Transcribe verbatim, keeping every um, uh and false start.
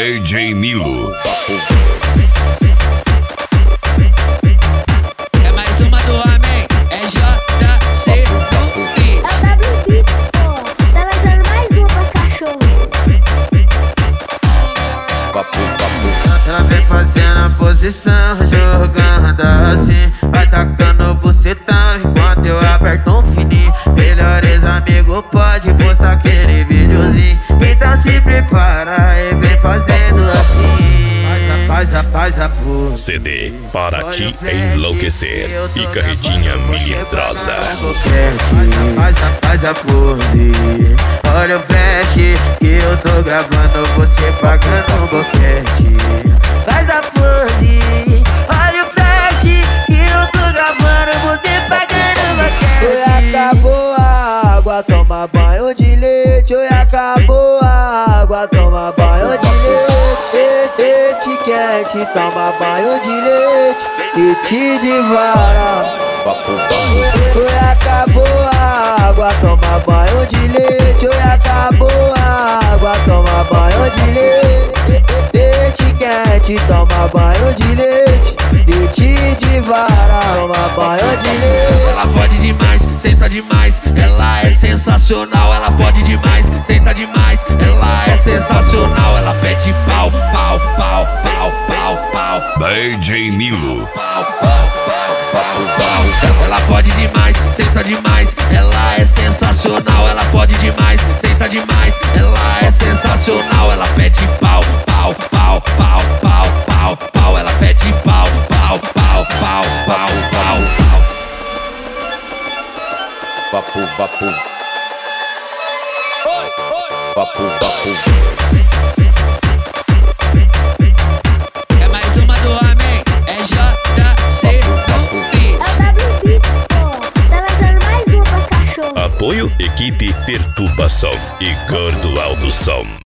D J Milo. É mais uma do homem, é J C do Beat. É o W Beats, pô. Tá lançando mais um pra cachorro. Ela vem fazendo a posição, jogando assim, vai tacando bucetão enquanto eu aperto um fininho. Melhores amigos pode postar aquele videozinho, então se prepara e vem fazendo assim. Faz a, faz a pose. C D para te enlouquecer e carretinha melindrosa. Faz a, faz a pose. Olha o flash que eu tô gravando, você pagando um boquete. Faz a pose. Olha o flash que eu tô gravando, você pagando um boquete. Oi, acabou a água, toma banho de leite. Oi, acabou a água, toma banho de leite. Leite quente, toma banho de leite. Leite de vara. Oi, acabou a água, toma banho de leite. Oi, acabou a água, toma banho de leite. Leite quente, toma banho de leite. Leite de vara, toma banho de leite. Ela pode demais, senta demais, ela é sensacional. Ela pode demais, senta demais, ela é sensacional. Ela pede pau, pau, pau, pau, pau, pau. D J Milo. Pau, pau, pau, pau, pau. Ela pode demais, senta demais, ela é sensacional. Ela pode demais, senta demais, ela é sensacional. Ela pede pau, pau, pau, pau, pau, pau, pau. Ela pede pau, pau, pau, pau, pau, pau, pau. Vapu, vapu. Vapu, vapu. É mais uma do homem, é J C do Beat. É o W Beats, pô. Tá lançando mais um pra cachorro. Apoio equipe Perturbação e Gordo Aldo Som.